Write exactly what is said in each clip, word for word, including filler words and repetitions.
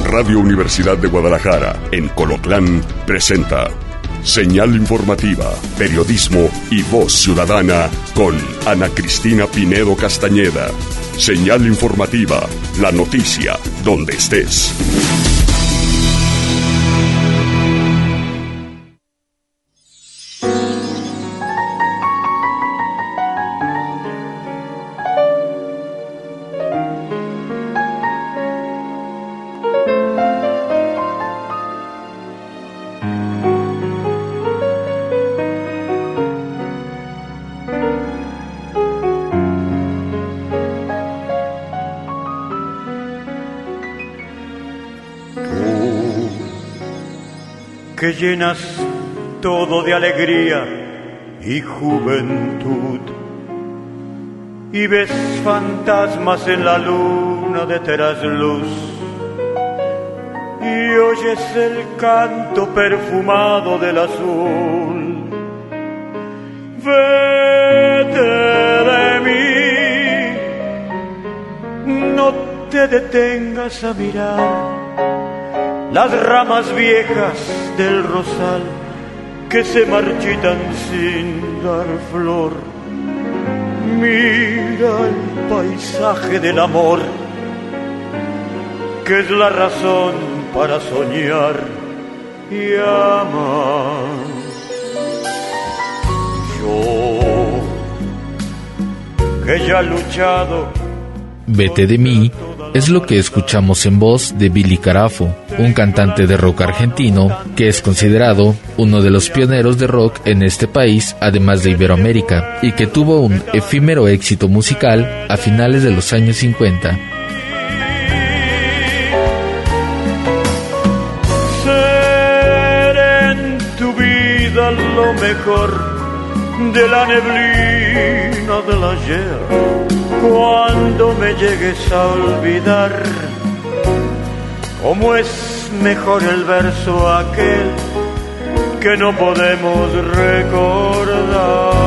Radio Universidad de Guadalajara, en Colotlán, presenta Señal Informativa, Periodismo y Voz Ciudadana con Ana Cristina Pinedo Castañeda. Señal Informativa, la noticia donde estés. Que llenas todo de alegría y juventud, y ves fantasmas en la luna de trasluz, y oyes el canto perfumado del azul. Vete de mí, no te detengas a mirar las ramas viejas del rosal que se marchitan sin dar flor. Mira el paisaje del amor, que es la razón para soñar y amar. Yo, que ya he luchado. Vete de mí es lo que escuchamos en voz de Billy Carafo, un cantante de rock argentino que es considerado uno de los pioneros de rock en este país, además de Iberoamérica, y que tuvo un efímero éxito musical a finales de los años cincuenta. Ser en tu vida lo mejor de la neblina del ayer. Cuando me llegues a olvidar, cómo es mejor el verso aquel que no podemos recordar.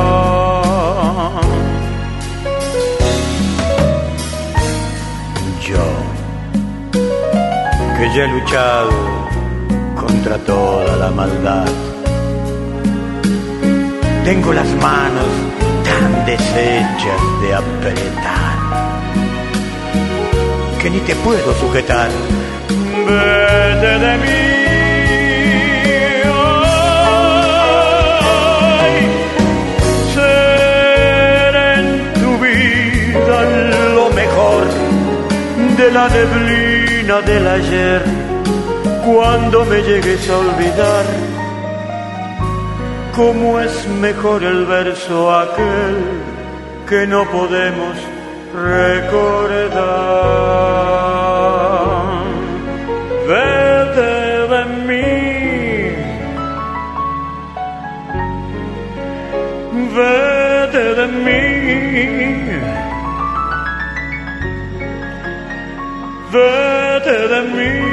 Yo, que ya he luchado contra toda la maldad, tengo las manos tan deshechas de apretar que ni te puedo sujetar. Vete de mí, ay, ser en tu vida lo mejor de la neblina del ayer. Cuando me llegues a olvidar, cómo es mejor el verso aquel que no podemos recordar. Vete de mí, vete de mí, vete de mí.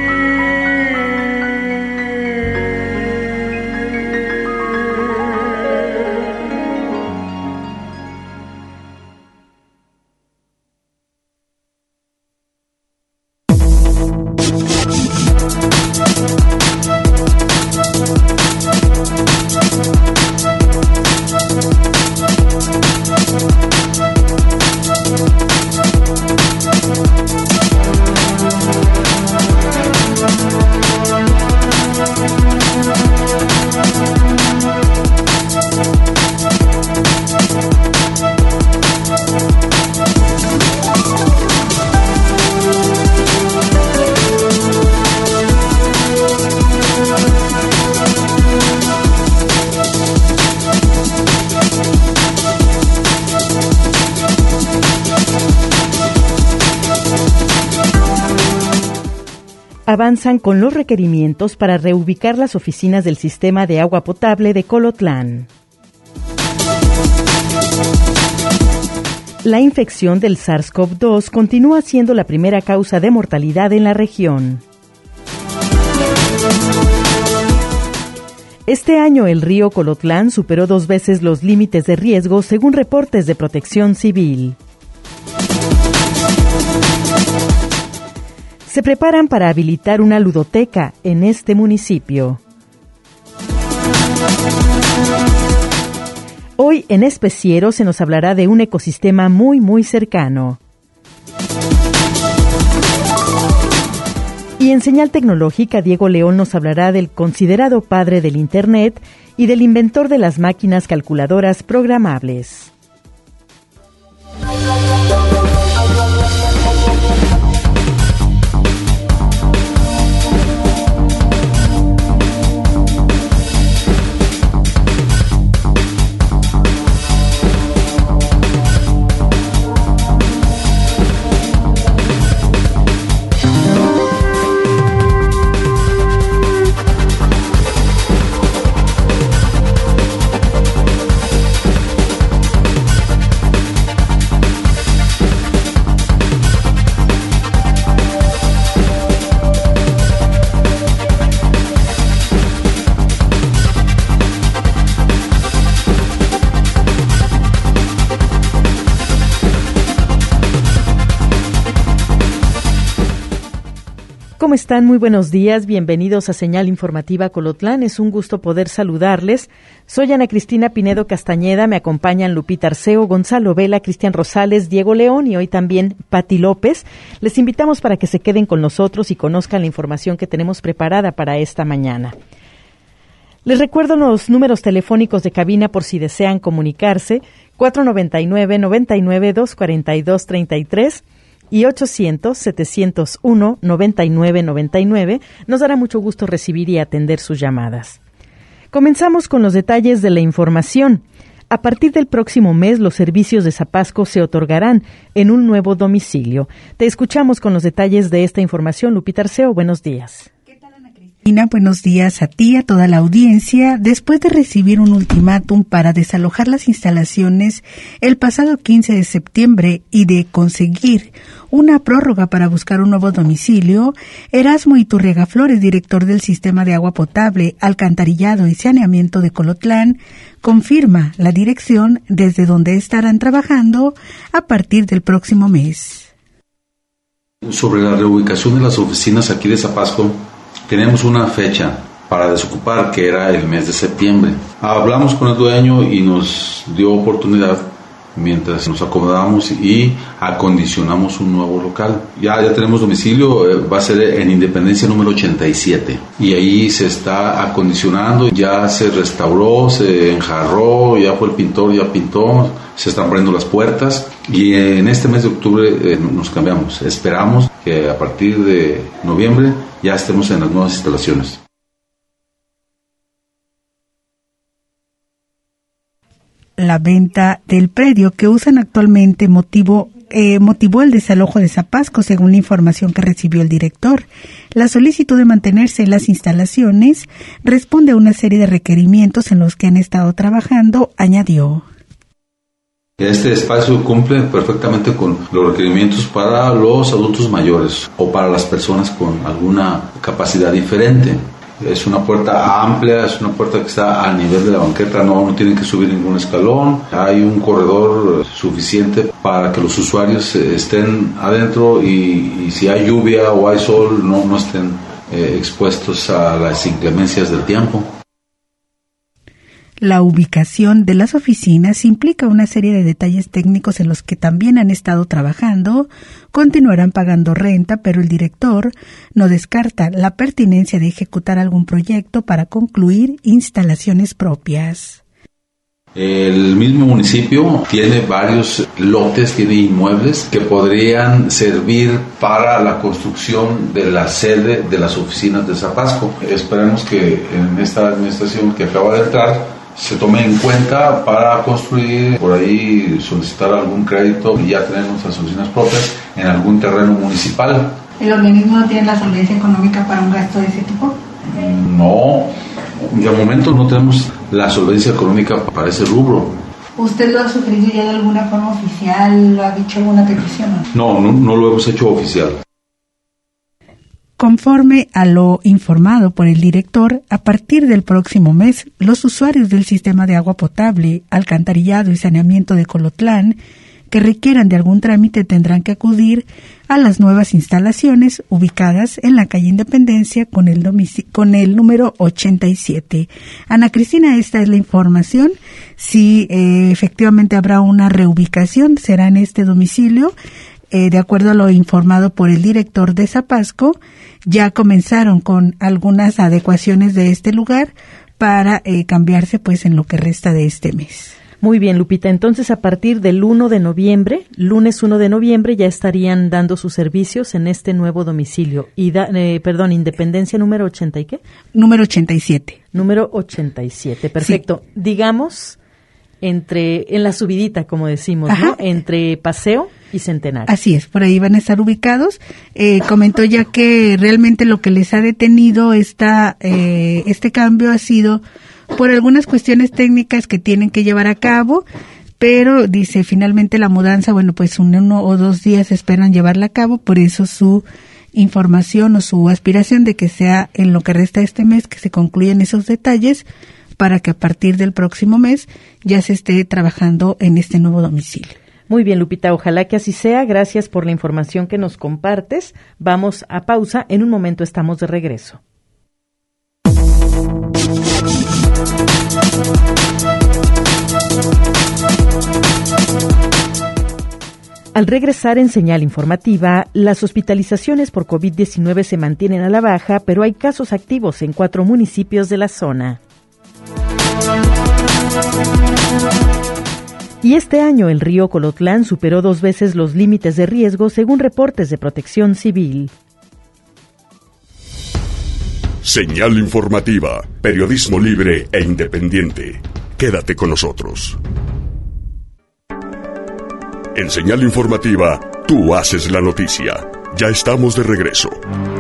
Avanzan con los requerimientos para reubicar las oficinas del sistema de agua potable de Colotlán. La infección del SARS-CoV dos continúa siendo la primera causa de mortalidad en la región. Este año el río Colotlán superó dos veces los límites de riesgo según reportes de Protección Civil. se preparan para habilitar una ludoteca en este municipio. Hoy en Especiero se nos hablará de un ecosistema muy muy cercano. Y en Señal Tecnológica, Diego León nos hablará del considerado padre del Internet y del inventor de las máquinas calculadoras programables. ¿Cómo están? Muy buenos días, bienvenidos a Señal Informativa Colotlán, es un gusto poder saludarles. Soy Ana Cristina Pinedo Castañeda, me acompañan Lupita Arceo, Gonzalo Vela, Cristian Rosales, Diego León y hoy también Pati López. Les invitamos para que se queden con nosotros y conozcan la información que tenemos preparada para esta mañana. Les recuerdo los números telefónicos de cabina por si desean comunicarse, cuatro noventa y nueve, noventa y nueve, doscientos cuarenta y dos, treinta y tres y ochocientos, setecientos uno, noventa y nueve noventa y nueve. Nos dará mucho gusto recibir y atender sus llamadas. Comenzamos con los detalles de la información. A partir del próximo mes, los servicios de Zapasco se otorgarán en un nuevo domicilio. Te escuchamos con los detalles de esta información. Lupita Arceo, buenos días. Buenos días a ti, a toda la audiencia. Después de recibir un ultimátum para desalojar las instalaciones el pasado quince de septiembre y de conseguir una prórroga para buscar un nuevo domicilio, Erasmo Iturriaga Flores, director del Sistema de Agua Potable, Alcantarillado y Saneamiento de Colotlán, confirma la dirección desde donde estarán trabajando a partir del próximo mes. Sobre la reubicación de las oficinas aquí de Zapasco, tenemos una fecha para desocupar, que era el mes de septiembre. Hablamos con el dueño y nos dio oportunidad mientras nos acomodamos y acondicionamos un nuevo local. Ya, ya tenemos domicilio, eh, va a ser en Independencia número ochenta y siete. Y ahí se está acondicionando, ya se restauró, se enjarró, ya fue el pintor, ya pintó, se están poniendo las puertas. Y en este mes de octubre eh, nos cambiamos. Esperamos que a partir de noviembre ya estemos en las nuevas instalaciones. La venta del predio que usan actualmente motivó, eh, motivó el desalojo de Zapasco, según la información que recibió el director. La solicitud de mantenerse en las instalaciones responde a una serie de requerimientos en los que han estado trabajando, añadió. Este espacio cumple perfectamente con los requerimientos para los adultos mayores o para las personas con alguna capacidad diferente. Es una puerta amplia, es una puerta que está a nivel de la banqueta, no, no tienen que subir ningún escalón. Hay un corredor suficiente para que los usuarios estén adentro y, y si hay lluvia o hay sol no, no estén eh, expuestos a las inclemencias del tiempo. La ubicación de las oficinas implica una serie de detalles técnicos en los que también han estado trabajando. Continuarán pagando renta, pero el director no descarta la pertinencia de ejecutar algún proyecto para concluir instalaciones propias. El mismo municipio tiene varios lotes, tiene inmuebles que podrían servir para la construcción de la sede de las oficinas de Zapasco. Esperemos que en esta administración que acaba de entrar se tome en cuenta para construir, por ahí solicitar algún crédito y ya tener nuestras oficinas propias en algún terreno municipal. ¿El organismo no tiene la solvencia económica para un gasto de ese tipo? No, de momento no tenemos la solvencia económica para ese rubro. ¿Usted lo ha sugerido ya de alguna forma oficial? ¿Lo ha dicho alguna petición? No, no, no lo hemos hecho oficial. Conforme a lo informado por el director, a partir del próximo mes, los usuarios del Sistema de Agua Potable, Alcantarillado y Saneamiento de Colotlán que requieran de algún trámite tendrán que acudir a las nuevas instalaciones ubicadas en la calle Independencia con el, domici- con el número ochenta y siete. Ana Cristina, esta es la información. Si eh, efectivamente habrá una reubicación, será en este domicilio. Eh, de acuerdo a lo informado por el director de Zapasco, ya comenzaron con algunas adecuaciones de este lugar para eh, cambiarse pues en lo que resta de este mes. Muy bien, Lupita. Entonces, a partir del uno de noviembre, lunes uno de noviembre, ya estarían dando sus servicios en este nuevo domicilio. Y da, eh, perdón, Independencia número ochenta y qué? Número ochenta y siete. Número ochenta y siete. Perfecto. Sí. Digamos, entre, en la subidita, como decimos, Ajá. ¿no? Entre Paseo y Centenario. Así es, por ahí van a estar ubicados. Eh, comentó ya que realmente lo que les ha detenido esta, eh, este cambio ha sido por algunas cuestiones técnicas que tienen que llevar a cabo, pero dice finalmente la mudanza, bueno, pues un, uno o dos días esperan llevarla a cabo, por eso su información o su aspiración de que sea en lo que resta de este mes que se concluyan esos detalles para que a partir del próximo mes ya se esté trabajando en este nuevo domicilio. Muy bien, Lupita, ojalá que así sea. Gracias por la información que nos compartes. Vamos a pausa. En un momento estamos de regreso. Al regresar en Señal Informativa, las hospitalizaciones por covid diecinueve se mantienen a la baja, pero hay casos activos en cuatro municipios de la zona. Y este año el río Colotlán superó dos veces los límites de riesgo según reportes de Protección Civil. Señal Informativa, periodismo libre e independiente. Quédate con nosotros. En Señal Informativa, tú haces la noticia. Ya estamos de regreso.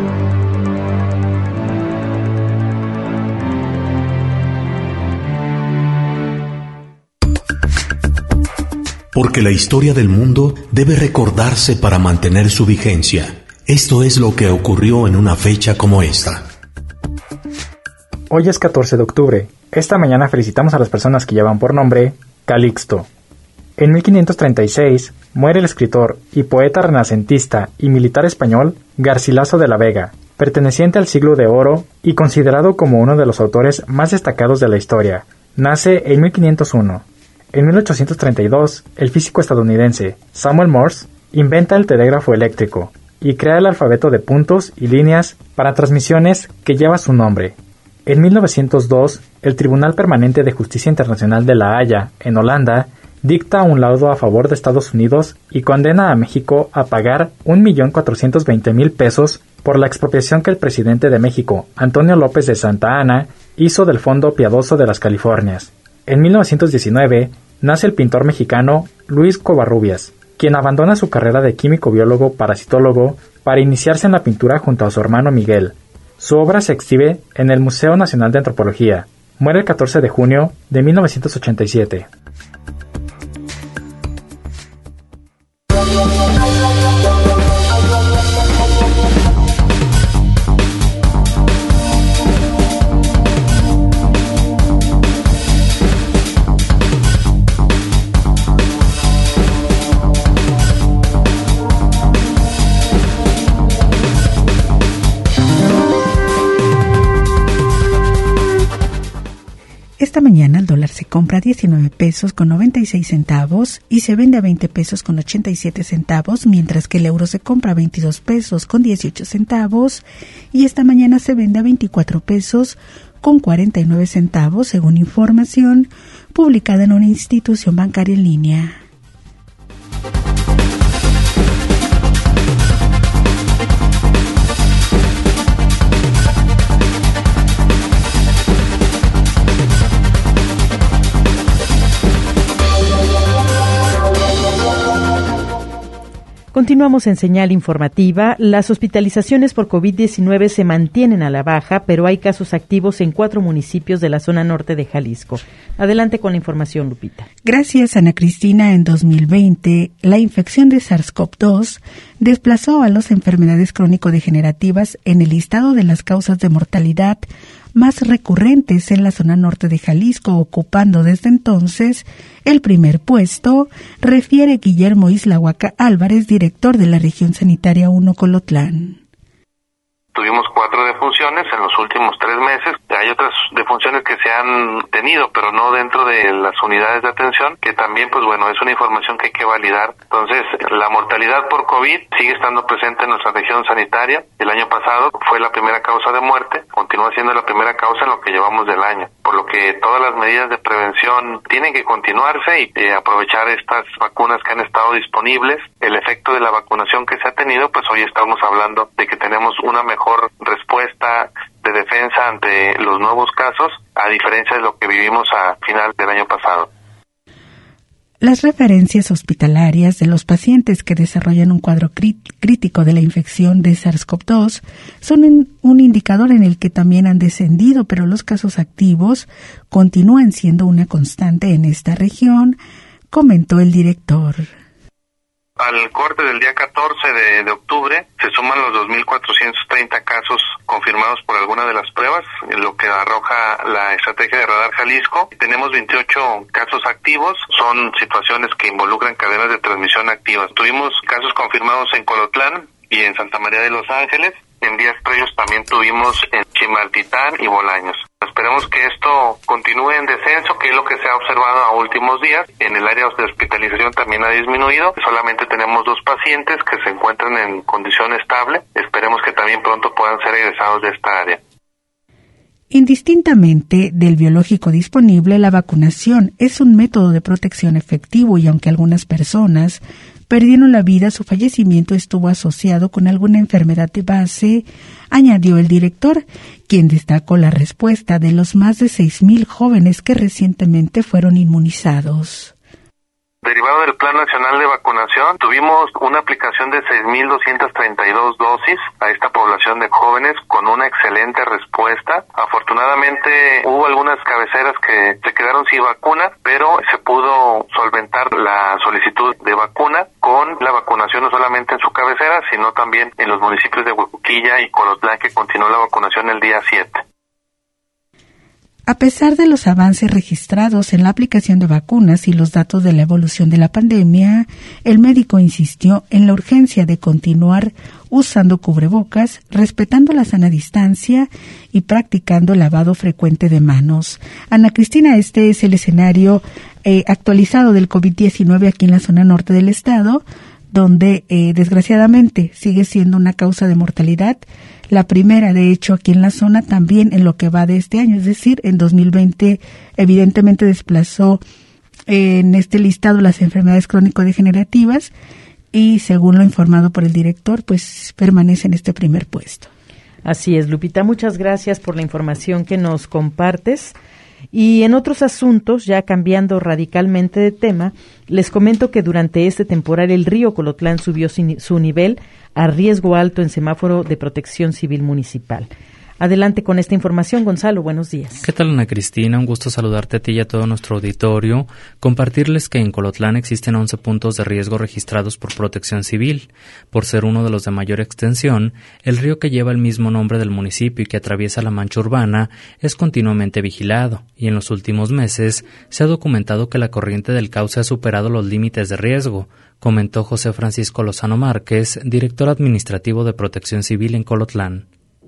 Porque la historia del mundo debe recordarse para mantener su vigencia. Esto es lo que ocurrió en una fecha como esta. Hoy es catorce de octubre. Esta mañana felicitamos a las personas que llevan por nombre Calixto. En mil quinientos treinta y seis muere el escritor y poeta renacentista y militar español Garcilaso de la Vega, perteneciente al siglo de oro y considerado como uno de los autores más destacados de la historia. Nace en mil quinientos uno. En mil ochocientos treinta y dos, el físico estadounidense Samuel Morse inventa el telégrafo eléctrico y crea el alfabeto de puntos y líneas para transmisiones que lleva su nombre. En mil novecientos dos, el Tribunal Permanente de Justicia Internacional de La Haya, en Holanda, dicta un laudo a favor de Estados Unidos y condena a México a pagar un millón cuatrocientos veinte mil pesos por la expropiación que el presidente de México, Antonio López de Santa Anna, hizo del Fondo Piadoso de las Californias. En mil novecientos diecinueve, nace el pintor mexicano Luis Covarrubias, quien abandona su carrera de químico-biólogo parasitólogo para iniciarse en la pintura junto a su hermano Miguel. Su obra se exhibe en el Museo Nacional de Antropología. Muere el catorce de junio de mil novecientos ochenta y siete. Esta mañana el dólar se compra a diecinueve pesos con noventa y seis centavos y se vende a veinte pesos con ochenta y siete centavos, mientras que el euro se compra a veintidós pesos con dieciocho centavos y esta mañana se vende a veinticuatro pesos con cuarenta y nueve centavos, según información publicada en una institución bancaria en línea. Continuamos en Señal Informativa. Las hospitalizaciones por covid diecinueve se mantienen a la baja, pero hay casos activos en cuatro municipios de la zona norte de Jalisco. Adelante con la información, Lupita. Gracias, Ana Cristina. En dos mil veinte, la infección de SARS-CoV dos desplazó a las enfermedades crónico-degenerativas en el listado de las causas de mortalidad más recurrentes en la zona norte de Jalisco, ocupando desde entonces el primer puesto, refiere Guillermo Islahuaca Álvarez, director de la región sanitaria uno Colotlán. Tuvimos cuatro defunciones en los últimos tres meses. Hay otras defunciones que se han tenido, pero no dentro de las unidades de atención, que también, pues bueno, es una información que hay que validar. Entonces, la mortalidad por COVID sigue estando presente en nuestra región sanitaria. El año pasado fue la primera causa de muerte, continúa siendo la primera causa en lo que llevamos del año. Por lo que todas las medidas de prevención tienen que continuarse y eh, aprovechar estas vacunas que han estado disponibles. El efecto de la vacunación que se ha tenido, pues hoy estamos hablando de que tenemos una mejor respuesta de defensa ante los nuevos casos, a diferencia de lo que vivimos a final del año pasado. Las referencias hospitalarias de los pacientes que desarrollan un cuadro crítico de la infección de SARS-CoV dos son un indicador en el que también han descendido, pero los casos activos continúan siendo una constante en esta región, comentó el director. Al corte del día catorce de, de octubre se suman los dos mil cuatrocientos treinta casos confirmados por alguna de las pruebas, lo que arroja la estrategia de Radar Jalisco. Tenemos veintiocho casos activos, son situaciones que involucran cadenas de transmisión activas. Tuvimos casos confirmados en Colotlán y en Santa María de los Ángeles. En días previos también tuvimos en Chimaltitán y Bolaños. Esperemos que esto continúe en descenso, que es lo que se ha observado a últimos días. En el área de hospitalización también ha disminuido. Solamente tenemos dos pacientes que se encuentran en condición estable. Esperemos que también pronto puedan ser egresados de esta área. Indistintamente del biológico disponible, la vacunación es un método de protección efectivo y aunque algunas personas perdieron la vida, su fallecimiento estuvo asociado con alguna enfermedad de base, añadió el director, quien destacó la respuesta de los más de seis mil jóvenes que recientemente fueron inmunizados. Derivado del Plan Nacional de Vacunación, tuvimos una aplicación de seis mil doscientas treinta y dos dosis a esta población de jóvenes con una excelente respuesta. Afortunadamente hubo algunas cabeceras que se quedaron sin vacuna, pero se pudo solventar la solicitud de vacuna con la vacunación no solamente en su cabecera, sino también en los municipios de Huejuquilla y Colotlán, que continuó la vacunación el día siete. A pesar de los avances registrados en la aplicación de vacunas y los datos de la evolución de la pandemia, el médico insistió en la urgencia de continuar usando cubrebocas, respetando la sana distancia y practicando lavado frecuente de manos. Ana Cristina, este es el escenario eh, actualizado del COVID diecinueve aquí en la zona norte del estado, donde eh, desgraciadamente sigue siendo una causa de mortalidad. La primera, de hecho, aquí en la zona también en lo que va de este año, es decir, en dos mil veinte evidentemente desplazó eh, en este listado las enfermedades crónico-degenerativas y según lo informado por el director, pues permanece en este primer puesto. Así es, Lupita, muchas gracias por la información que nos compartes. Y en otros asuntos, ya cambiando radicalmente de tema, les comento que durante este temporal el río Colotlán subió su nivel a riesgo alto en semáforo de protección civil municipal. Adelante con esta información, Gonzalo, buenos días. ¿Qué tal, Ana Cristina? Un gusto saludarte a ti y a todo nuestro auditorio. Compartirles que en Colotlán existen once puntos de riesgo registrados por protección civil. Por ser uno de los de mayor extensión, el río que lleva el mismo nombre del municipio y que atraviesa la mancha urbana es continuamente vigilado, y en los últimos meses se ha documentado que la corriente del cauce ha superado los límites de riesgo, comentó José Francisco Lozano Márquez, director administrativo de Protección Civil en Colotlán.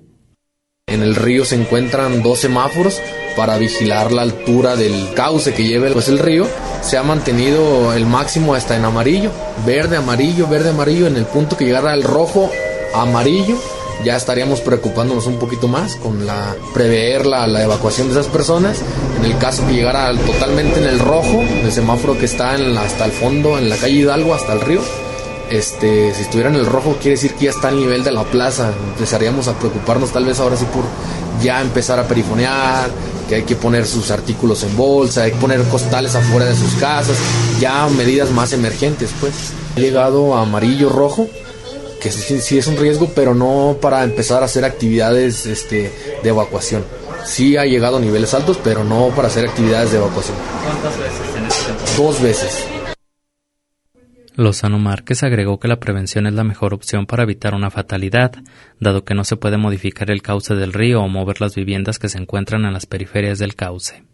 En el río se encuentran dos semáforos para vigilar la altura del cauce que lleva pues el río. Se ha mantenido el máximo hasta en amarillo, verde, amarillo, verde, amarillo. En el punto que llegara el rojo, amarillo, ya estaríamos preocupándonos un poquito más con la prever la, la evacuación de esas personas. En el caso que llegara al, totalmente en el rojo, el semáforo que está en la, hasta el fondo, en la calle Hidalgo, hasta el río, Este, si estuviera en el rojo quiere decir que ya está al nivel de la plaza. Empezaríamos a preocuparnos tal vez ahora sí por ya empezar a perifonear, que hay que poner sus artículos en bolsa, hay que poner costales afuera de sus casas, ya medidas más emergentes pues. He llegado a amarillo, rojo, que sí, sí es un riesgo, pero no para empezar a hacer actividades este, de evacuación. Sí ha llegado a niveles altos, pero no para hacer actividades de evacuación. ¿Cuántas veces en este tiempo? Dos veces. Lozano Márquez agregó que la prevención es la mejor opción para evitar una fatalidad, dado que no se puede modificar el cauce del río o mover las viviendas que se encuentran en las periferias del cauce.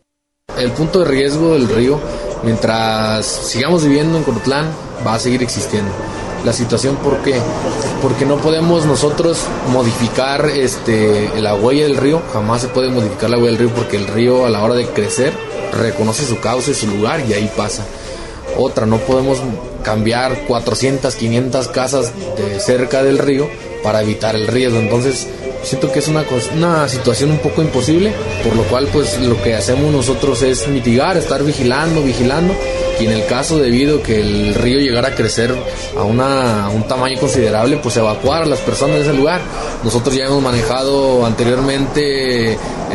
El punto de riesgo del río, mientras sigamos viviendo en Colotlán, va a seguir existiendo. La situación, ¿por qué? Porque no podemos nosotros modificar este, la huella del río, jamás se puede modificar la huella del río porque el río a la hora de crecer reconoce su cauce, su lugar y ahí pasa. Otra, no podemos cambiar cuatrocientas, quinientas casas de cerca del río para evitar el riesgo. Entonces, siento que es una, una situación un poco imposible, por lo cual pues lo que hacemos nosotros es mitigar, estar vigilando, vigilando, y en el caso debido que el río llegara a crecer a, una, a un tamaño considerable, pues evacuar a las personas de ese lugar. Nosotros ya hemos manejado anteriormente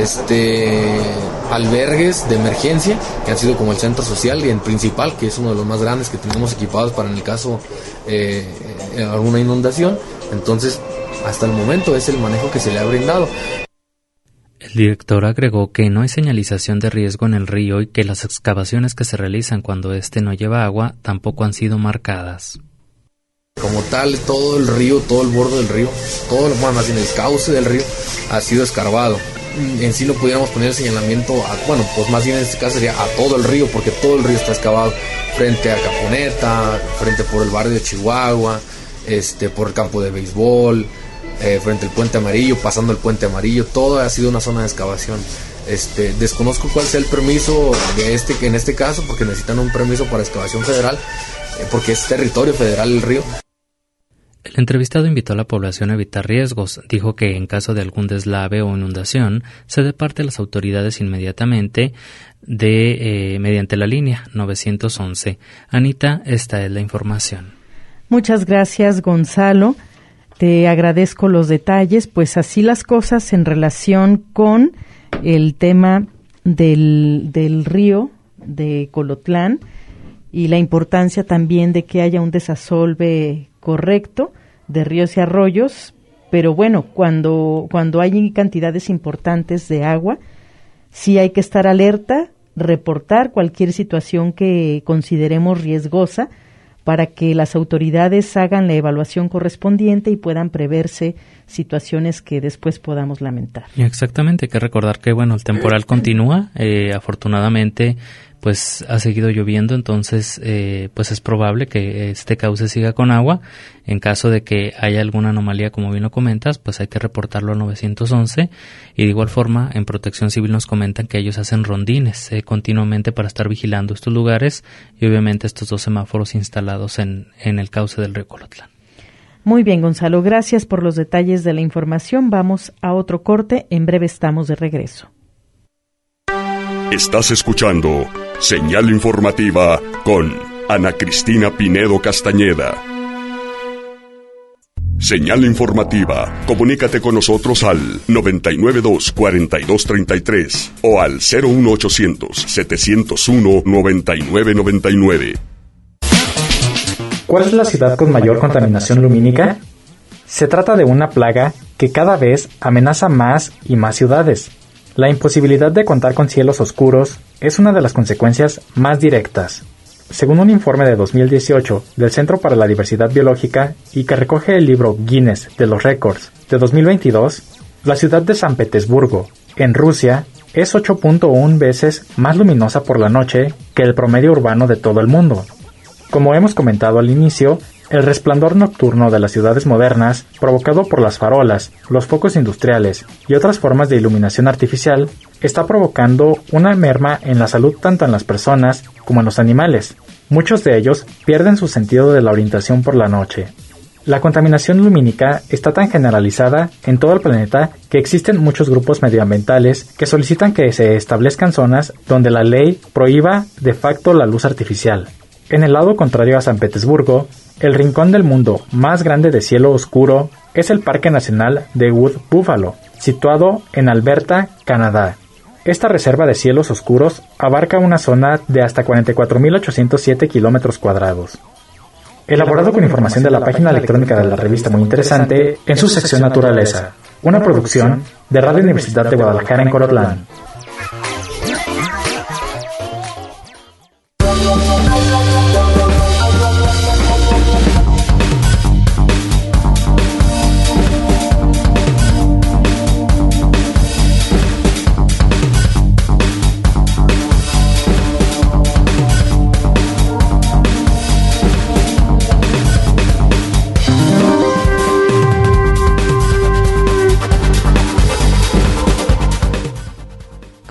este albergues de emergencia, que han sido como el centro social y el principal, que es uno de los más grandes que tenemos equipados para en el caso eh, de alguna inundación. Entonces, hasta el momento es el manejo que se le ha brindado. El director agregó que no hay señalización de riesgo en el río y que las excavaciones que se realizan cuando éste no lleva agua tampoco han sido marcadas. Como tal, todo el río, todo el borde del río, todo bueno, más bien el cauce del río ha sido escarbado. En sí no pudiéramos poner el señalamiento, a, bueno, pues más bien en este caso sería a todo el río, porque todo el río está excavado frente a Caponeta, frente por el barrio de Chihuahua, este, por el campo de béisbol, eh, frente al Puente Amarillo, pasando el Puente Amarillo, todo ha sido una zona de excavación. Este, desconozco cuál sea el permiso de este, en este caso, porque necesitan un permiso para excavación federal, eh, porque es territorio federal el río. El entrevistado invitó a la población a evitar riesgos. Dijo que en caso de algún deslave o inundación se dé parte a las autoridades inmediatamente de eh, mediante la línea novecientos once. Anita, esta es la información. Muchas gracias, Gonzalo. Te agradezco los detalles, pues así las cosas en relación con el tema del, del río de Colotlán y la importancia también de que haya un desasolve correcto de ríos y arroyos, pero bueno, cuando, cuando hay cantidades importantes de agua, sí hay que estar alerta, reportar cualquier situación que consideremos riesgosa para que las autoridades hagan la evaluación correspondiente y puedan preverse situaciones que después podamos lamentar. Exactamente, hay que recordar que bueno, el temporal continúa, eh, afortunadamente pues ha seguido lloviendo, entonces eh, pues es probable que este cauce siga con agua. En caso de que haya alguna anomalía, como bien lo comentas, pues hay que reportarlo al novecientos once, y de igual forma en Protección Civil nos comentan que ellos hacen rondines eh, continuamente para estar vigilando estos lugares y obviamente estos dos semáforos instalados en, en el cauce del río Colotlán. Muy bien, Gonzalo, gracias por los detalles de la información. Vamos a otro corte, en breve estamos de regreso. Estás escuchando Señal Informativa con Ana Cristina Pinedo Castañeda. Señal Informativa. Comunícate con nosotros al noventa y nueve dos, cuarenta y dos treinta y tres o al cero uno ochocientos, setecientos uno, noventa y nueve noventa y nueve. ¿Cuál es la ciudad con mayor contaminación lumínica? Se trata de una plaga que cada vez amenaza más y más ciudades. La imposibilidad de contar con cielos oscuros es una de las consecuencias más directas. Según un informe de dos mil dieciocho del Centro para la Diversidad Biológica y que recoge el libro Guinness de los Récords de dos mil veintidós, la ciudad de San Petersburgo, en Rusia, es ocho punto uno veces más luminosa por la noche que el promedio urbano de todo el mundo. Como hemos comentado al inicio, el resplandor nocturno de las ciudades modernas, provocado por las farolas, los focos industriales y otras formas de iluminación artificial, está provocando una merma en la salud tanto en las personas como en los animales. Muchos de ellos pierden su sentido de la orientación por la noche. La contaminación lumínica está tan generalizada en todo el planeta que existen muchos grupos medioambientales que solicitan que se establezcan zonas donde la ley prohíba de facto la luz artificial. En el lado contrario a San Petersburgo, el rincón del mundo más grande de cielo oscuro es el Parque Nacional de Wood Buffalo, situado en Alberta, Canadá. Esta reserva de cielos oscuros abarca una zona de hasta cuarenta y cuatro mil ochocientos siete kilómetros cuadrados. Elaborado con información de la página electrónica de la revista Muy Interesante en su sección Naturaleza, una producción de Radio Universidad de Guadalajara en Colotlán.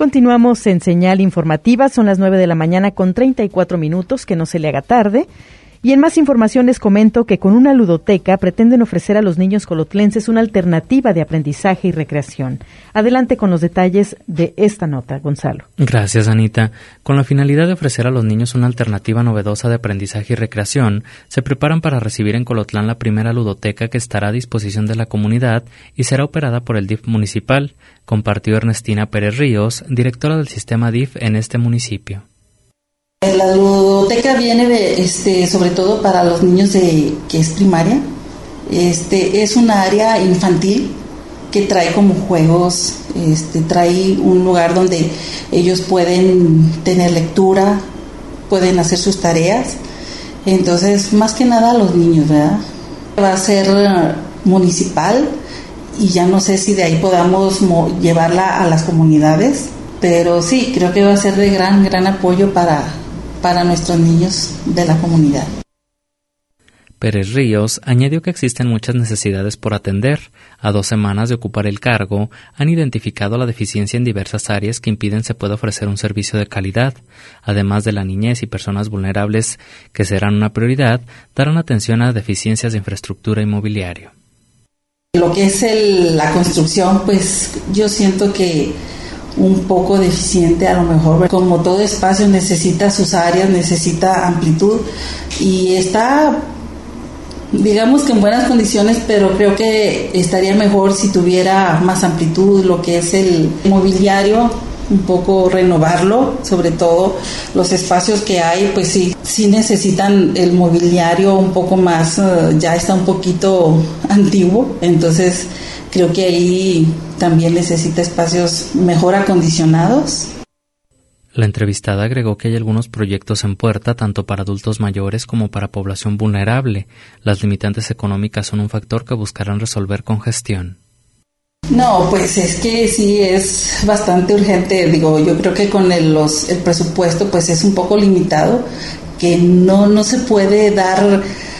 Continuamos en Señal Informativa, son las nueve de la mañana con treinta y cuatro minutos, que no se le haga tarde. Y en más información les comento que con una ludoteca pretenden ofrecer a los niños colotlenses una alternativa de aprendizaje y recreación. Adelante con los detalles de esta nota, Gonzalo. Gracias, Anita. Con la finalidad de ofrecer a los niños una alternativa novedosa de aprendizaje y recreación, se preparan para recibir en Colotlán la primera ludoteca que estará a disposición de la comunidad y será operada por el D I F municipal, compartió Ernestina Pérez Ríos, directora del sistema D I F en este municipio. La ludoteca viene de, este, sobre todo para los niños de que es primaria. Este, es una área infantil que trae como juegos, este, trae un lugar donde ellos pueden tener lectura, pueden hacer sus tareas. Entonces, más que nada a los niños, ¿verdad? Va a ser municipal y ya no sé si de ahí podamos mo- llevarla a las comunidades, pero sí, creo que va a ser de gran, gran apoyo para para nuestros niños de la comunidad. Pérez Ríos añadió que existen muchas necesidades por atender. A dos semanas de ocupar el cargo, han identificado la deficiencia en diversas áreas que impiden se pueda ofrecer un servicio de calidad. Además de la niñez y personas vulnerables, que serán una prioridad, darán atención a deficiencias de infraestructura y mobiliario. Lo que es el, la construcción, pues yo siento que un poco deficiente a lo mejor, como todo espacio necesita sus áreas, necesita amplitud y está, digamos que en buenas condiciones, pero creo que estaría mejor si tuviera más amplitud, lo que es el mobiliario, un poco renovarlo, sobre todo los espacios que hay, pues sí, sí necesitan el mobiliario un poco más, uh, ya está un poquito antiguo, entonces creo que ahí también necesita espacios mejor acondicionados. La entrevistada agregó que hay algunos proyectos en puerta tanto para adultos mayores como para población vulnerable. Las limitantes económicas son un factor que buscarán resolver con gestión. No, pues es que sí es bastante urgente. Digo, yo creo que con el, los, el presupuesto pues es un poco limitado, que no, no se puede dar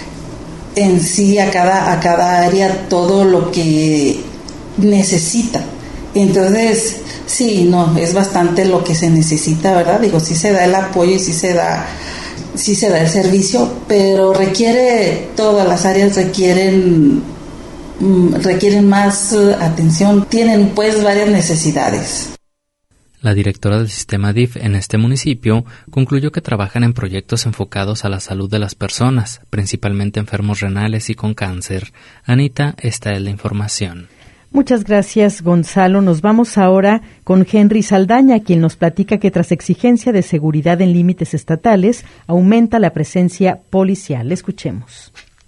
en sí a cada, a cada área todo lo que necesita. Entonces, sí, no, es bastante lo que se necesita, ¿verdad? Digo, sí se da el apoyo y sí se da, sí se da el servicio, pero requiere, todas las áreas requieren, requieren más atención, tienen pues varias necesidades. La directora del sistema D I F en este municipio concluyó que trabajan en proyectos enfocados a la salud de las personas, principalmente enfermos renales y con cáncer. Anita, esta es la información. Muchas gracias, Gonzalo. Nos vamos ahora con Henry Saldaña, quien nos platica que tras exigencia de seguridad en límites estatales, aumenta la presencia policial. Escuchemos.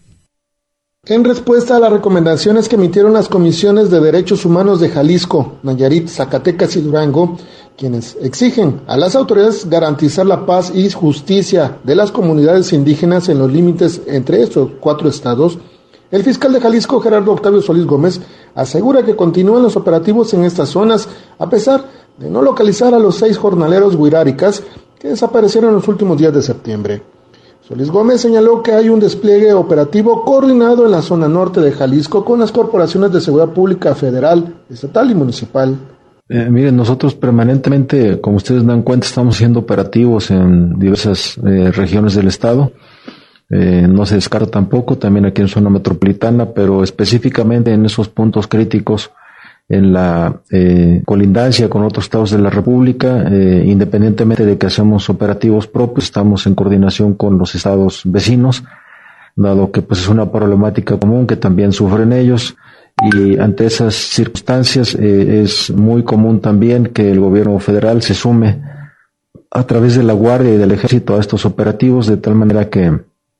En respuesta a las recomendaciones que emitieron las comisiones de derechos humanos de Jalisco, Nayarit, Zacatecas y Durango, quienes exigen a las autoridades garantizar la paz y justicia de las comunidades indígenas en los límites entre estos cuatro estados, el fiscal de Jalisco, Gerardo Octavio Solís Gómez, asegura que continúan los operativos en estas zonas, a pesar de no localizar a los seis jornaleros huiráricas que desaparecieron en los últimos días de septiembre. Solís Gómez señaló que hay un despliegue operativo coordinado en la zona norte de Jalisco con las corporaciones de seguridad pública federal, estatal y municipal. Eh, miren, nosotros permanentemente, como ustedes dan cuenta, estamos haciendo operativos en diversas eh, regiones del estado. Eh, no se descarta tampoco, también aquí en zona metropolitana, pero específicamente en esos puntos críticos, en la eh, colindancia con otros estados de la República, eh, independientemente de que hacemos operativos propios, estamos en coordinación con los estados vecinos, dado que pues es una problemática común que también sufren ellos, y ante esas circunstancias eh, es muy común también que el gobierno federal se sume a través de la Guardia y del Ejército a estos operativos, de tal manera que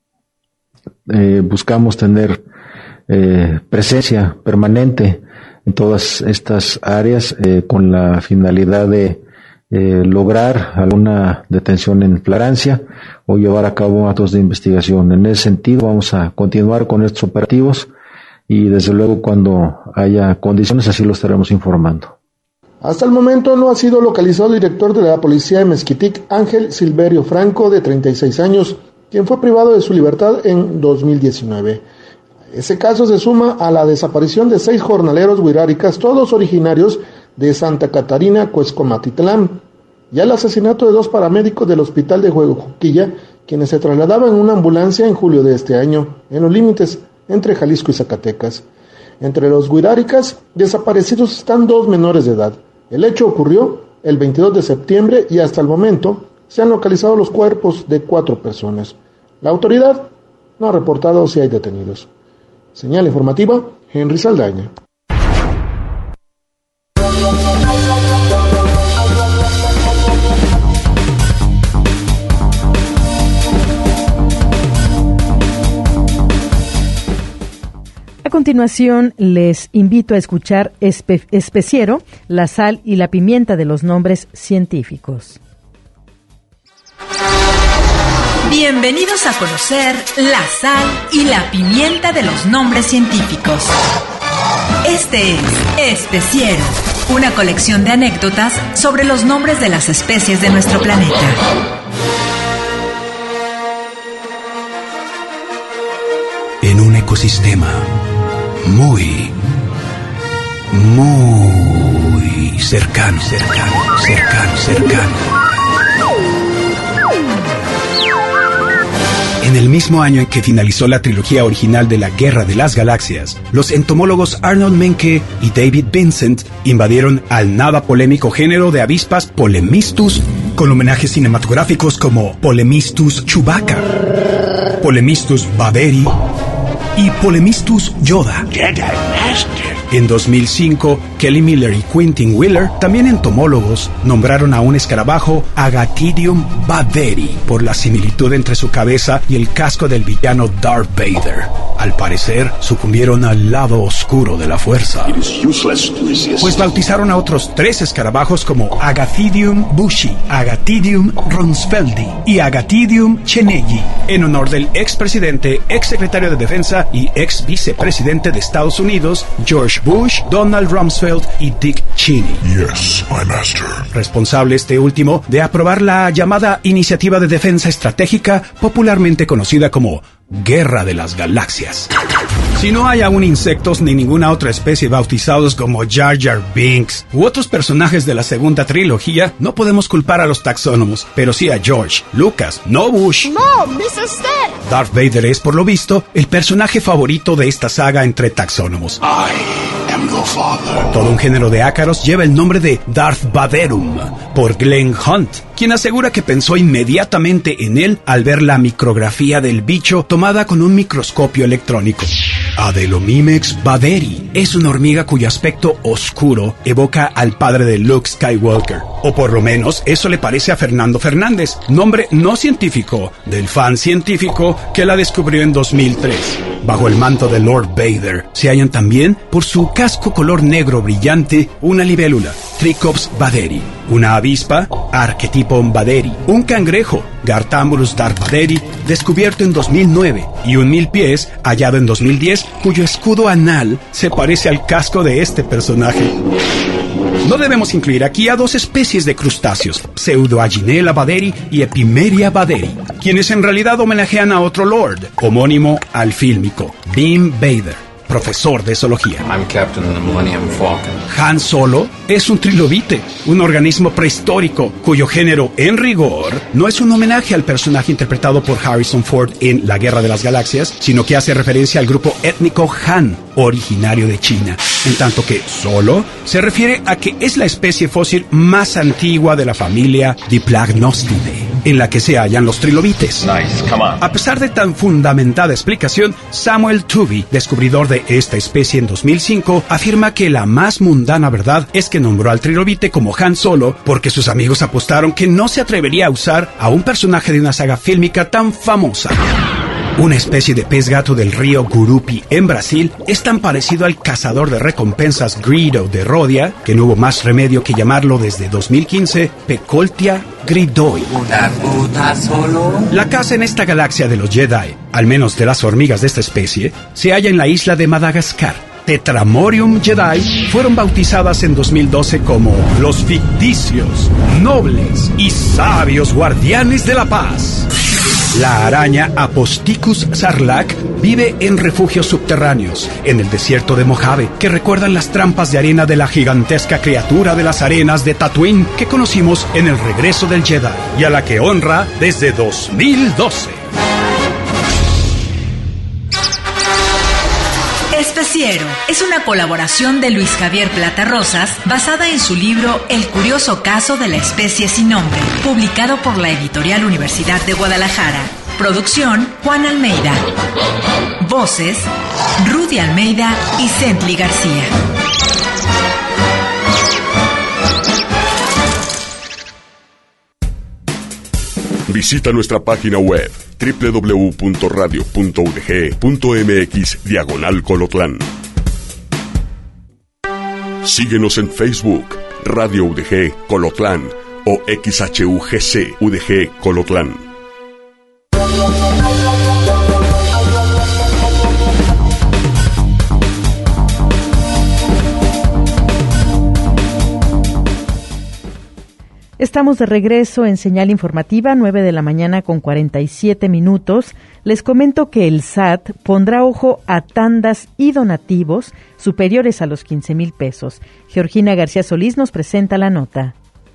eh, buscamos tener eh, presencia permanente en todas estas áreas eh, con la finalidad de eh, lograr alguna detención en flagrancia o llevar a cabo actos de investigación. En ese sentido vamos a continuar con estos operativos y desde luego cuando haya condiciones así lo estaremos informando. Hasta el momento no ha sido localizado el director de la policía de Mezquitic, Ángel Silverio Franco, de treinta y seis años, quien fue privado de su libertad en dos mil diecinueve. Ese caso se suma a la desaparición de seis jornaleros huiráricas, todos originarios de Santa Catarina, Cuescomatitlán, y al asesinato de dos paramédicos del hospital de Huejuquilla, quienes se trasladaban en una ambulancia en julio de este año, en los límites entre Jalisco y Zacatecas. Entre los huiráricas desaparecidos están dos menores de edad. El hecho ocurrió el veintidós de septiembre y hasta el momento se han localizado los cuerpos de cuatro personas. La autoridad no ha reportado si hay detenidos. Señal informativa, Henry Saldaña. A continuación, les invito a escuchar espe- Especiero, la sal y la pimienta de los nombres científicos. Bienvenidos a conocer la sal y la pimienta de los nombres científicos. Este es Especiero, una colección de anécdotas sobre los nombres de las especies de nuestro planeta. En un ecosistema muy, muy cercano, cercano, cercano, cercano. En el mismo año en que finalizó la trilogía original de la Guerra de las Galaxias, los entomólogos Arnold Menke y David Vincent invadieron al nada polémico género de avispas Polemistus, con homenajes cinematográficos como Polemistus Chewbacca, Polemistus Baderi y Polemistus Yoda. En dos mil cinco, Kelly Miller y Quentin Wheeler, también entomólogos, nombraron a un escarabajo Agathidium baderi por la similitud entre su cabeza y el casco del villano Darth Vader. Al parecer, sucumbieron al lado oscuro de la fuerza. Pues bautizaron a otros tres escarabajos como Agathidium bushi, Agathidium rumsfeldi y Agathidium cheney, en honor del expresidente, exsecretario de Defensa y ex vicepresidente de Estados Unidos, George Bush, Donald Rumsfeld y Dick Cheney. Yes, my master. Responsable este último de aprobar la llamada Iniciativa de Defensa Estratégica, popularmente conocida como Guerra de las Galaxias. Si no hay aún insectos ni ninguna otra especie bautizados como Jar Jar Binks u otros personajes de la segunda trilogía, no podemos culpar a los taxónomos, pero sí a George Lucas, no Bush. Mom, this is Stan. Darth Vader es, por lo visto, el personaje favorito de esta saga entre taxónomos. I am your father. Todo un género de ácaros lleva el nombre de Darth Vaderum, por Glenn Hunt, quien asegura que pensó inmediatamente en él al ver la micrografía del bicho tomada con un microscopio electrónico. Adelomimex vaderi es una hormiga cuyo aspecto oscuro evoca al padre de Luke Skywalker, o por lo menos eso le parece a Fernando Fernández, nombre no científico del fan científico que la descubrió en dos mil tres. Bajo el manto de Lord Vader se hallan también, por su casco color negro brillante, una libélula, Tricops vaderi, una avispa, Archetypon vaderi, un cangrejo, Gartamurus darvaderi, descubierto en dos mil nueve, y un mil pies, hallado en dos mil diez, cuyo escudo anal se parece al casco de este personaje. No debemos incluir aquí a dos especies de crustáceos, Pseudoaginella vaderi y Epimeria vaderi, quienes en realidad homenajean a otro lord, homónimo al fílmico, Beam Vader, profesor de zoología. I'm Captain of the Millennium Falcon. Han Solo es un trilobite, un organismo prehistórico cuyo género, en rigor, no es un homenaje al personaje interpretado por Harrison Ford en La Guerra de las Galaxias, sino que hace referencia al grupo étnico Han, originario de China, en tanto que Solo se refiere a que es la especie fósil más antigua de la familia Diplagnostidae, en la que se hallan los trilobites. Nice, come on. A pesar de tan fundamentada explicación, Samuel Tooby, descubridor de esta especie en dos mil cinco, afirma que la más mundana verdad es que nombró al trilobite como Han Solo porque sus amigos apostaron que no se atrevería a usar a un personaje de una saga fílmica tan famosa. Una especie de pez gato del río Gurupi en Brasil es tan parecido al cazador de recompensas Greedo de Rhodia que no hubo más remedio que llamarlo desde dos mil quince Pecoltia gridoi. Una puta solo. La casa en esta galaxia de los Jedi, al menos de las hormigas de esta especie, se halla en la isla de Madagascar. Tetramorium Jedi fueron bautizadas en dos mil doce como los ficticios, nobles y sabios guardianes de la paz. La araña Aposticus sarlac vive en refugios subterráneos, en el desierto de Mojave, que recuerdan las trampas de arena de la gigantesca criatura de las arenas de Tatooine que conocimos en El Regreso del Jedi, y a la que honra desde dos mil doce. Especiero es una colaboración de Luis Javier Plata Rosas basada en su libro El curioso caso de la especie sin nombre, publicado por la editorial Universidad de Guadalajara. Producción Juan Almeida. Voces Rudy Almeida y Cently García. Visita nuestra página web doble u doble u doble u punto radio punto u d g punto m x diagonal Colotlán. Síguenos en Facebook, Radio U D G Colotlán o X H U G C U D G Colotlán. Estamos de regreso en Señal Informativa, nueve de la mañana con cuarenta y siete minutos. Les comento que el S A T pondrá ojo a tandas y donativos superiores a los quince mil pesos. Georgina García Solís nos presenta la nota.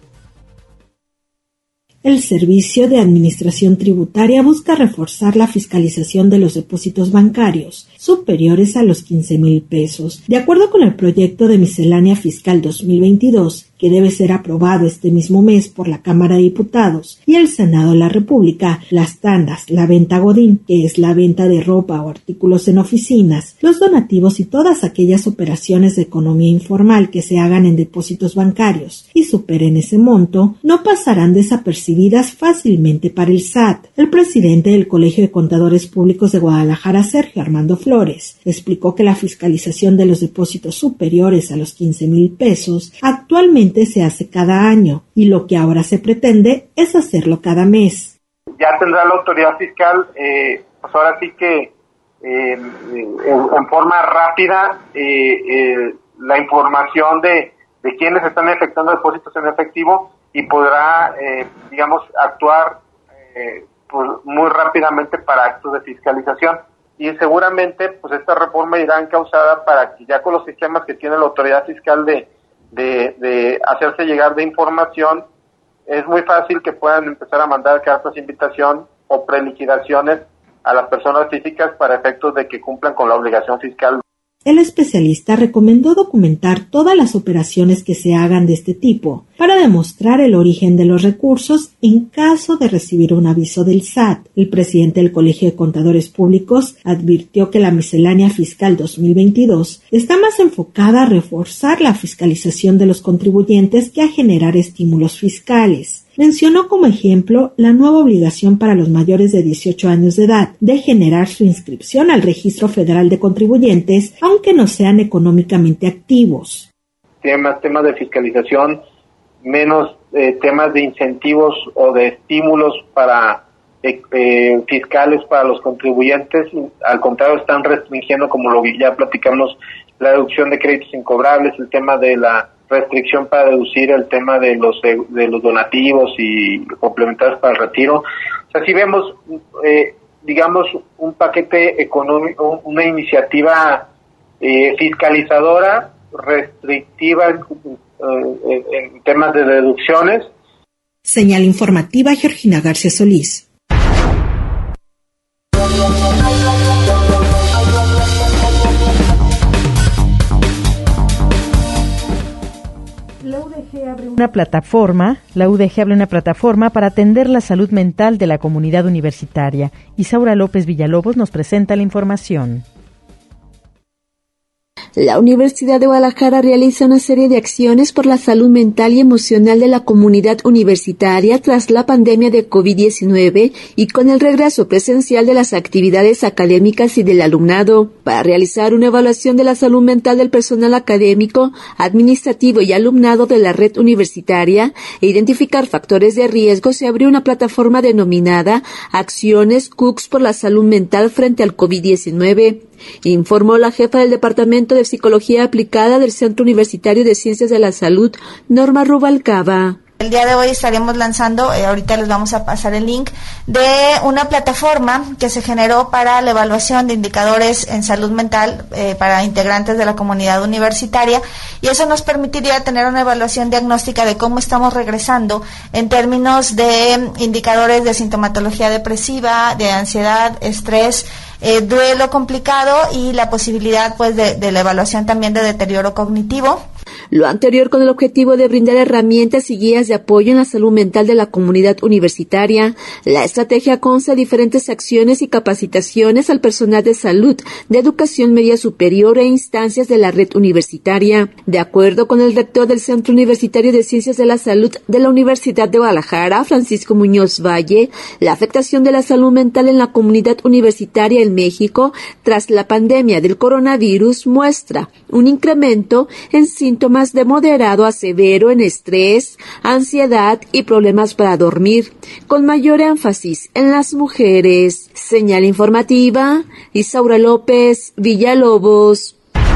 El Servicio de Administración Tributaria busca reforzar la fiscalización de los depósitos bancarios superiores a los quince mil pesos. De acuerdo con el proyecto de miscelánea fiscal dos mil veintidós, que debe ser aprobado este mismo mes por la Cámara de Diputados y el Senado de la República, las tandas, la venta godín, que es la venta de ropa o artículos en oficinas, los donativos y todas aquellas operaciones de economía informal que se hagan en depósitos bancarios y superen ese monto, no pasarán desapercibidas fácilmente para el S A T. El presidente del Colegio de Contadores Públicos de Guadalajara, Sergio Armando Flores, explicó que la fiscalización de los depósitos superiores a los quince mil pesos actualmente se hace cada año y lo que ahora se pretende es hacerlo cada mes. Ya tendrá la autoridad fiscal, eh, pues ahora sí que eh, en, en forma rápida eh, eh, la información de, de quiénes están efectuando depósitos en efectivo y podrá, eh, digamos, actuar eh, pues muy rápidamente para actos de fiscalización. Y seguramente pues esta reforma irá encauzada para que ya con los sistemas que tiene la autoridad fiscal de De, de hacerse llegar de información, es muy fácil que puedan empezar a mandar cartas de invitación o preliquidaciones a las personas físicas para efectos de que cumplan con la obligación fiscal. El especialista recomendó documentar todas las operaciones que se hagan de este tipo para demostrar el origen de los recursos en caso de recibir un aviso del S A T. El presidente del Colegio de Contadores Públicos advirtió que la miscelánea fiscal dos mil veintidós está más enfocada a reforzar la fiscalización de los contribuyentes que a generar estímulos fiscales. Mencionó como ejemplo la nueva obligación para los mayores de dieciocho años de edad de generar su inscripción al Registro Federal de Contribuyentes, aunque no sean económicamente activos. Tiene más temas de fiscalización, menos eh, temas de incentivos o de estímulos para eh, eh, fiscales para los contribuyentes. Al contrario, están restringiendo, como lo ya platicamos, la deducción de créditos incobrables, el tema de la restricción para deducir el tema de los de los donativos y complementarios para el retiro. O sea, si vemos, eh, digamos, un paquete económico, una iniciativa eh, fiscalizadora, restrictiva en, eh, en temas de deducciones. Señal informativa, Georgina García Solís. Una plataforma, la U D G abre una plataforma para atender la salud mental de la comunidad universitaria. Isaura López Villalobos nos presenta la información. La Universidad de Guadalajara realiza una serie de acciones por la salud mental y emocional de la comunidad universitaria tras la pandemia de COVID diecinueve y con el regreso presencial de las actividades académicas y del alumnado. Para realizar una evaluación de la salud mental del personal académico, administrativo y alumnado de la red universitaria e identificar factores de riesgo, se abrió una plataforma denominada Acciones C U C S por la salud mental frente al COVID diecinueve. Informó la jefa del Departamento de Psicología Aplicada del Centro Universitario de Ciencias de la Salud, Norma Rubalcaba. El día de hoy estaremos lanzando, eh, ahorita les vamos a pasar el link, de una plataforma que se generó para la evaluación de indicadores en salud mental eh, para integrantes de la comunidad universitaria, y eso nos permitiría tener una evaluación diagnóstica de cómo estamos regresando en términos de indicadores de sintomatología depresiva, de ansiedad, estrés, eh, duelo complicado y la posibilidad pues de, de la evaluación también de deterioro cognitivo. Lo anterior con el objetivo de brindar herramientas y guías de apoyo en la salud mental de la comunidad universitaria. La estrategia consta de diferentes acciones y capacitaciones al personal de salud, de educación media superior e instancias de la red universitaria. De acuerdo con el rector del Centro Universitario de Ciencias de la Salud de la Universidad de Guadalajara, Francisco Muñoz Valle, la afectación de la salud mental en la comunidad universitaria en México tras la pandemia del coronavirus muestra un incremento en síntomas de moderado a severo en estrés, ansiedad y problemas para dormir, con mayor énfasis en las mujeres. Señal informativa, Isaura López Villalobos.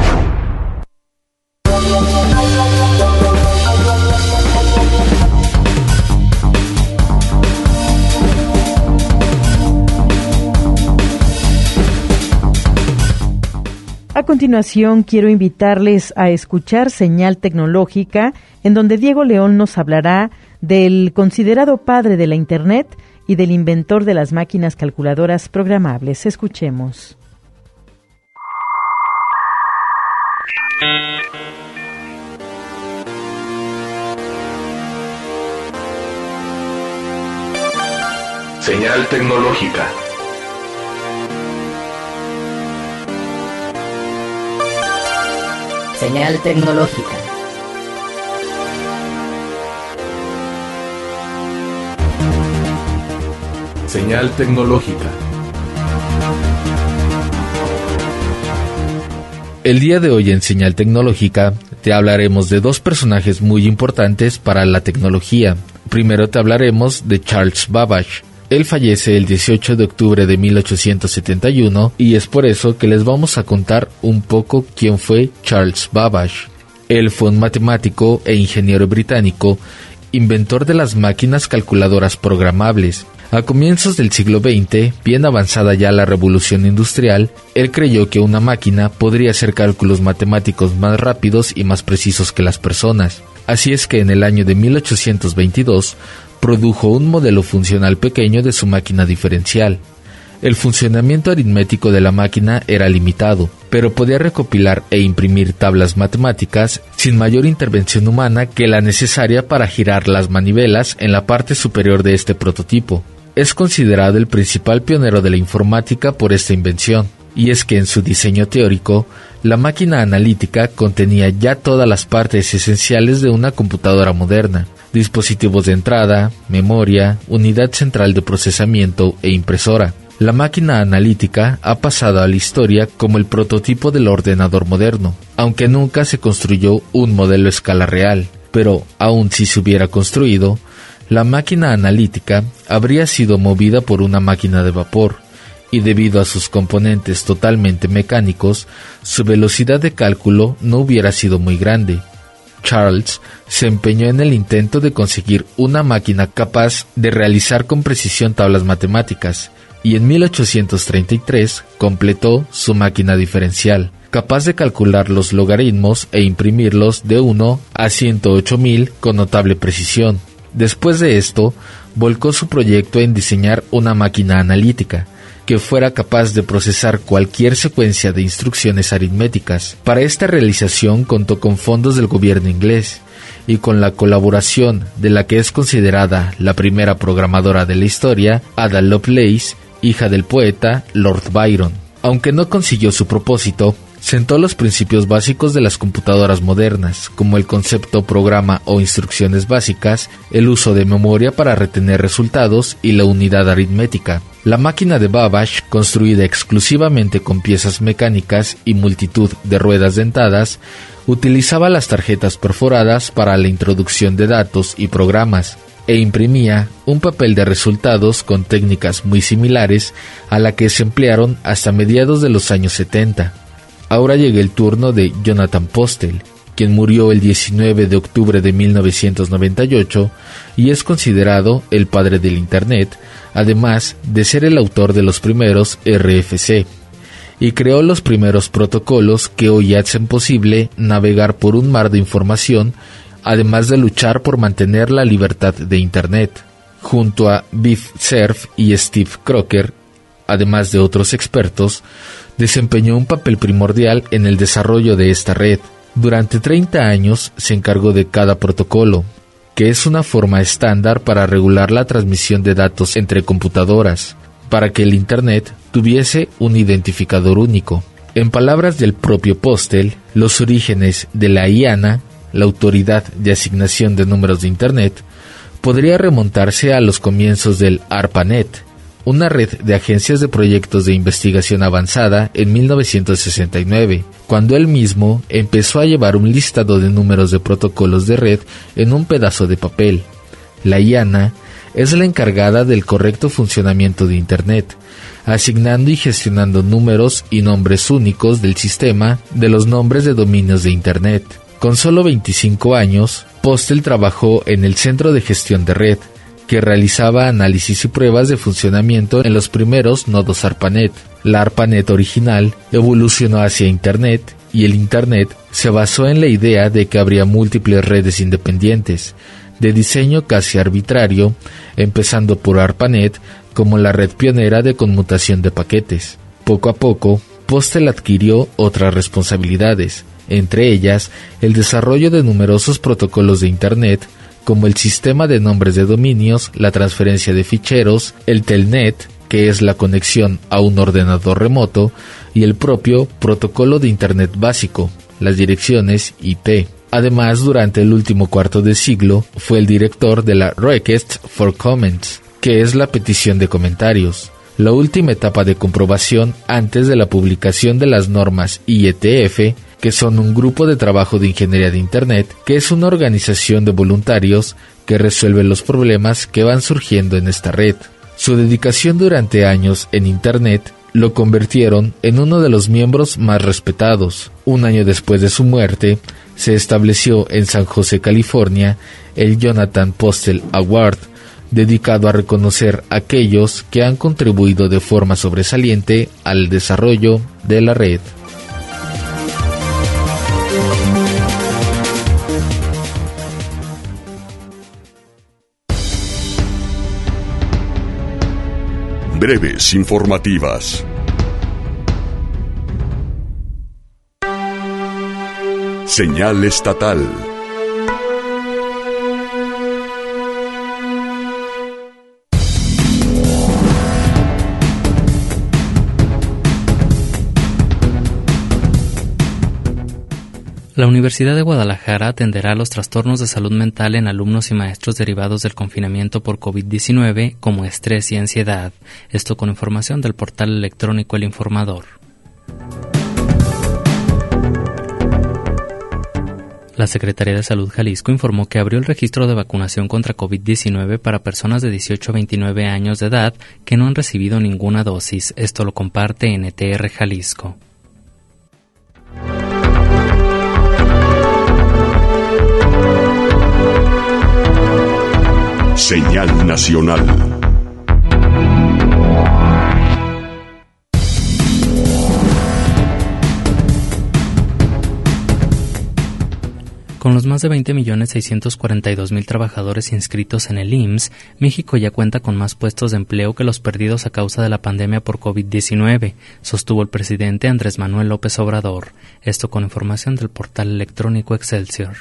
A continuación, quiero invitarles a escuchar Señal Tecnológica, en donde Diego León nos hablará del considerado padre de la Internet y del inventor de las máquinas calculadoras programables. Escuchemos. Señal Tecnológica. Señal Tecnológica. Señal Tecnológica. El día de hoy en Señal Tecnológica te hablaremos de dos personajes muy importantes para la tecnología. Primero te hablaremos de Charles Babbage. Él fallece el dieciocho de octubre de mil ochocientos setenta y uno y es por eso que les vamos a contar un poco quién fue Charles Babbage. Él fue un matemático e ingeniero británico, inventor de las máquinas calculadoras programables. A comienzos del siglo veinte, bien avanzada ya la revolución industrial, él creyó que una máquina podría hacer cálculos matemáticos más rápidos y más precisos que las personas. Así es que en el año de mil ochocientos veintidós, produjo un modelo funcional pequeño de su máquina diferencial. El funcionamiento aritmético de la máquina era limitado, pero podía recopilar e imprimir tablas matemáticas sin mayor intervención humana que la necesaria para girar las manivelas en la parte superior de este prototipo. Es considerado el principal pionero de la informática por esta invención, y es que en su diseño teórico, la máquina analítica contenía ya todas las partes esenciales de una computadora moderna: dispositivos de entrada, memoria, unidad central de procesamiento e impresora. La máquina analítica ha pasado a la historia como el prototipo del ordenador moderno, aunque nunca se construyó un modelo a escala real. Pero, aun si se hubiera construido, la máquina analítica habría sido movida por una máquina de vapor, y debido a sus componentes totalmente mecánicos, su velocidad de cálculo no hubiera sido muy grande. Charles se empeñó en el intento de conseguir una máquina capaz de realizar con precisión tablas matemáticas, y en mil ochocientos treinta y tres completó su máquina diferencial, capaz de calcular los logaritmos e imprimirlos de uno a ciento ocho mil con notable precisión. Después de esto, volcó su proyecto en diseñar una máquina analítica que fuera capaz de procesar cualquier secuencia de instrucciones aritméticas. Para esta realización contó con fondos del gobierno inglés y con la colaboración de la que es considerada la primera programadora de la historia, Ada Lovelace, hija del poeta Lord Byron. Aunque no consiguió su propósito, sentó los principios básicos de las computadoras modernas, como el concepto programa o instrucciones básicas, el uso de memoria para retener resultados y la unidad aritmética. La máquina de Babbage, construida exclusivamente con piezas mecánicas y multitud de ruedas dentadas, utilizaba las tarjetas perforadas para la introducción de datos y programas, e imprimía un papel de resultados con técnicas muy similares a la que se emplearon hasta mediados de los años setenta. Ahora llega el turno de Jonathan Postel, quien murió el diecinueve de octubre de mil novecientos noventa y ocho y es considerado el padre del Internet, además de ser el autor de los primeros R F C, y creó los primeros protocolos que hoy hacen posible navegar por un mar de información, además de luchar por mantener la libertad de Internet. Junto a Biff Cerf y Steve Crocker, además de otros expertos, desempeñó un papel primordial en el desarrollo de esta red. Durante treinta años se encargó de cada protocolo, que es una forma estándar para regular la transmisión de datos entre computadoras, para que el Internet tuviese un identificador único. En palabras del propio Postel, los orígenes de la I A N A, la Autoridad de Asignación de Números de Internet, podría remontarse a los comienzos del ARPANET, una red de agencias de proyectos de investigación avanzada en mil novecientos sesenta y nueve, cuando él mismo empezó a llevar un listado de números de protocolos de red en un pedazo de papel. La I A N A es la encargada del correcto funcionamiento de Internet, asignando y gestionando números y nombres únicos del sistema de los nombres de dominios de Internet. Con solo veinticinco años, Postel trabajó en el Centro de Gestión de Red, que realizaba análisis y pruebas de funcionamiento en los primeros nodos ARPANET. La ARPANET original evolucionó hacia Internet y el Internet se basó en la idea de que habría múltiples redes independientes, de diseño casi arbitrario, empezando por ARPANET como la red pionera de conmutación de paquetes. Poco a poco, Postel adquirió otras responsabilidades, entre ellas el desarrollo de numerosos protocolos de Internet, como el sistema de nombres de dominios, la transferencia de ficheros, el Telnet, que es la conexión a un ordenador remoto, y el propio protocolo de Internet básico, las direcciones I P. Además, durante el último cuarto de siglo, fue el director de la Request for Comments, que es la petición de comentarios, la última etapa de comprobación antes de la publicación de las normas I E T F, que son un grupo de trabajo de ingeniería de Internet, que es una organización de voluntarios que resuelve los problemas que van surgiendo en esta red. Su dedicación durante años en Internet lo convirtieron en uno de los miembros más respetados. Un año después de su muerte, se estableció en San José, California, el Jonathan Postel Award, dedicado a reconocer a aquellos que han contribuido de forma sobresaliente al desarrollo de la red. Breves informativas. Señal estatal. La Universidad de Guadalajara atenderá los trastornos de salud mental en alumnos y maestros derivados del confinamiento por COVID diecinueve, como estrés y ansiedad. Esto con información del portal electrónico El Informador. La Secretaría de Salud Jalisco informó que abrió el registro de vacunación contra COVID diecinueve para personas de dieciocho a veintinueve años de edad que no han recibido ninguna dosis. Esto lo comparte N T R Jalisco. Señal nacional. Con los más de veinte millones seiscientos cuarenta y dos mil trabajadores inscritos en el I M S S, México ya cuenta con más puestos de empleo que los perdidos a causa de la pandemia por COVID diecinueve, sostuvo el presidente Andrés Manuel López Obrador. Esto con información del portal electrónico Excelsior.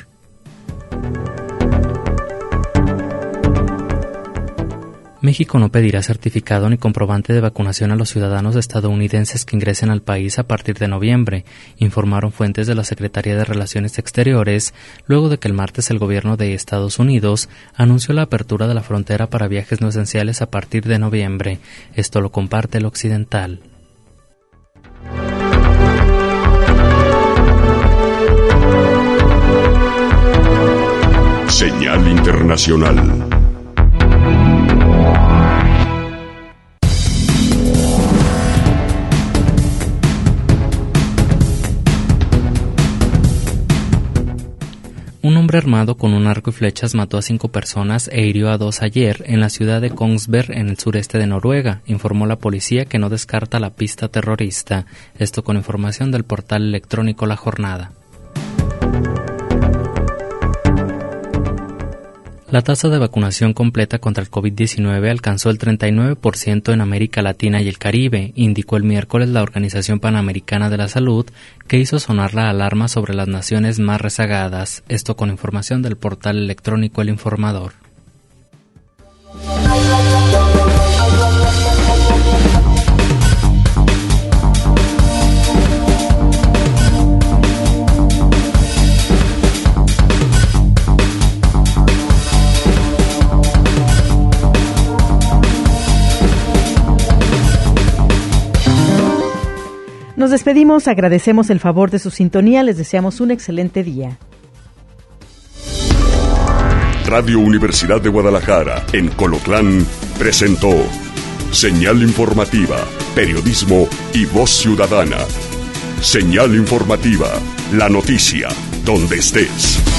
México no pedirá certificado ni comprobante de vacunación a los ciudadanos estadounidenses que ingresen al país a partir de noviembre, informaron fuentes de la Secretaría de Relaciones Exteriores, luego de que el martes el gobierno de Estados Unidos anunció la apertura de la frontera para viajes no esenciales a partir de noviembre. Esto lo comparte el Occidental. Señal internacional. hombre armado con un arco y flechas mató a cinco personas e hirió a dos ayer en la ciudad de Kongsberg, en el sureste de Noruega, informó la policía, que no descarta la pista terrorista. Esto con información del portal electrónico La Jornada. La tasa de vacunación completa contra el COVID diecinueve alcanzó el treinta y nueve por ciento en América Latina y el Caribe, indicó el miércoles la Organización Panamericana de la Salud, que hizo sonar la alarma sobre las naciones más rezagadas. Esto con información del portal electrónico El Informador. Nos despedimos, agradecemos el favor de su sintonía, les deseamos un excelente día. Radio Universidad de Guadalajara, en Colotlán, presentó Señal Informativa, Periodismo y Voz Ciudadana. Señal Informativa, la noticia, donde estés.